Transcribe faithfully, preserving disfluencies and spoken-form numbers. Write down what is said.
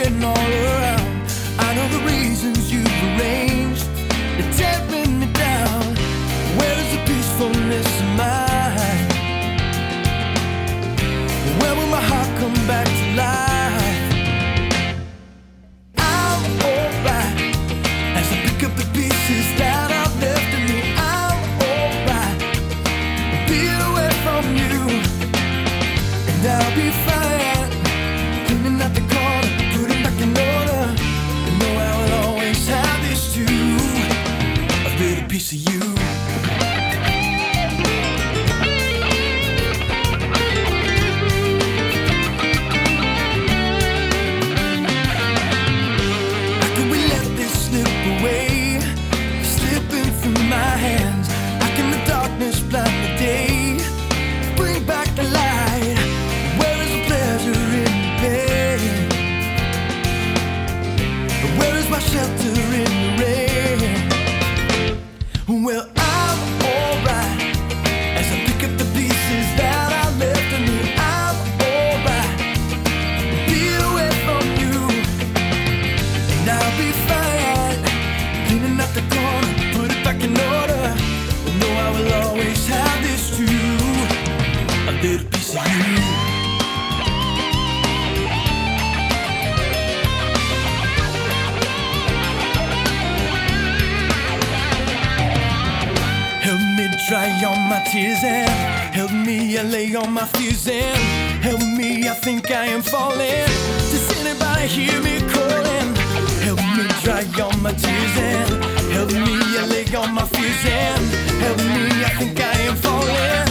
wandering all around. I know the reasons you've arranged, you're tearing me down. Where is the peacefulness of mine? When will my heart come back to life? I'm alright as I pick up the pieces that I've left in me. I'm alright being away from you, and I'll be fine cleaning out the corner, putting back in order. You know I will always have this too, a little piece of you. Shelter in the rain. Well, I'm alright as I pick up the pieces that I left in me. I'm alright be away from you, and I'll be fine cleaning out the corner, put it back in order. You know I will always have this too, a little piece of you. Dry on my tears and help me allay all my fears and help me, I think I am falling. Does anybody hear me calling? Help me dry on my tears and help me allay all my fears and help me, I think I am falling.